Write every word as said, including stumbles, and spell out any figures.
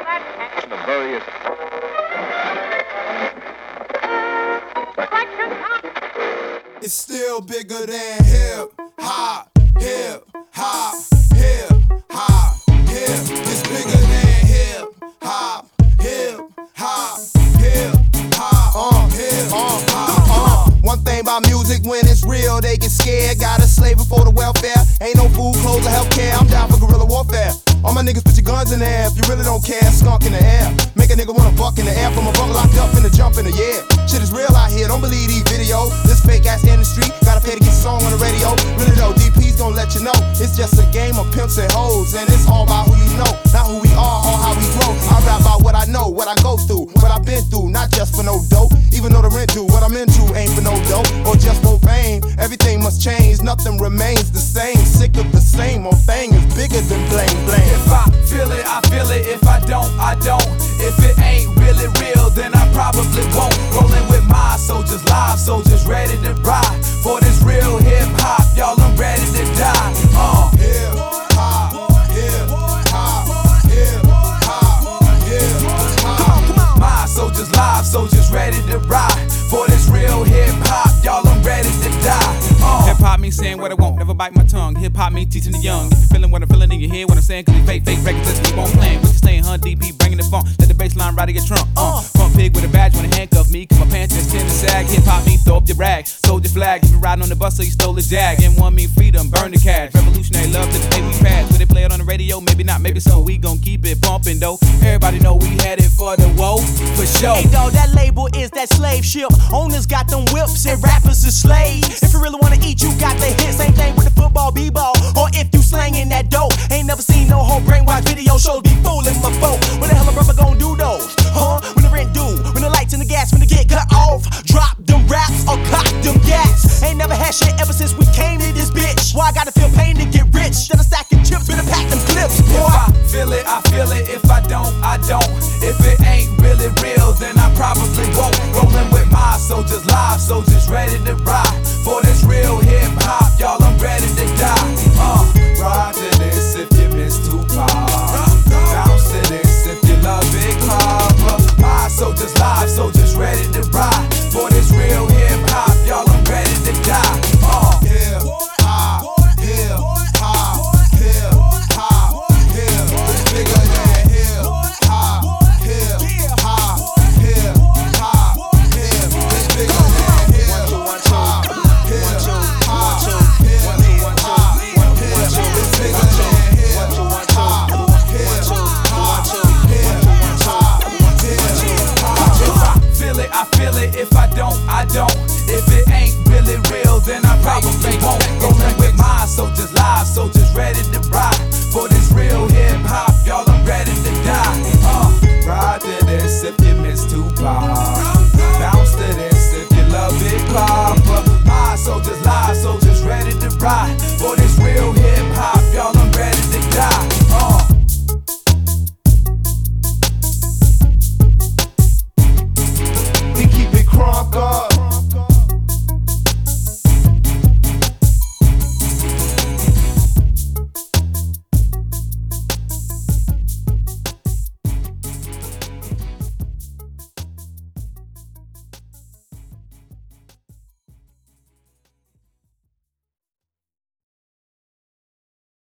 The various it's still bigger than hip hop, hip hop, hip hop, hip. It's bigger than hip hop, hip hop, hip hop, uh, hip hop, uh. One thing about music, when it's real, they get scared. Gotta slave it for the welfare. Ain't no food, clothes, or healthcare. I'm down for guerrilla warfare. All my niggas put your guns in the air if you really don't care. Skunk in the air, make a nigga wanna buck in the air from a bunk locked up in the jump in the air. Shit is real out here, don't believe these videos. This fake ass industry, gotta pay to get a song on the radio. Really though, D P's gon' let you know it's just a game of pimps and hoes, and it's all about who you know, not who we are or how we grow. I rap about what I know, what I go through, what I've been through, not just for no dope. Even though the rent due, what I'm into ain't for no dope or just for fame. Everything must change, nothing remains the same. Sick of the same old thing is bigger than blame, blame. If I feel it, I feel it. If I don't, I don't. If it ain't really real, then I probably won't. Rolling with my soldiers, live soldiers, ready to ride for this real hip hop. Y'all, I'm ready to die. Uh. Hip hop, hip hop, hip hop, hip hop. Come on, come on. My soldiers, live soldiers, ready to ride for this real hip hop. Y'all, I'm ready to die. Uh. Hip hop means saying what I won't, never bite my tongue. Hip hop means teaching the young. If you're feeling what I'm feeling in your head, what I'm saying, cause these fake, fake records, let's keep on playing. What you saying, huh? D P bringing the funk, let the bass line ride your trunk. Uh, front pig with a badge, wanna handcuff me, cause my pants just tend to sag. Hip hop means throw up your rag, sold your flag. If you riding on the bus, so you stole a jag. And one mean freedom, burn the cash. Revolutionary love to the day we pass. Will they play it on the radio? Maybe not, maybe so. We gon' keep it bumping though. Everybody know we headed for the woe, for sure. Hey dawg, that label is that slave ship. Owners got them whips and rappers is slaves. If you really wanna eat, you got the hit. Same thing with the football, b-ball, or if you slangin' that dope. Ain't never seen no whole brainwash video shows be fooling my folk. When the hell a brother gon' do those? Huh? When the rent due, when the lights and the gas, when the get cut off, drop them raps or cock them gas. Ain't never had shit ever since we came to this bitch. Why I gotta feel pain to get rich? Then I stacking chips, better pack them clips, boy. If I feel it, I feel it. If I don't, I don't. If it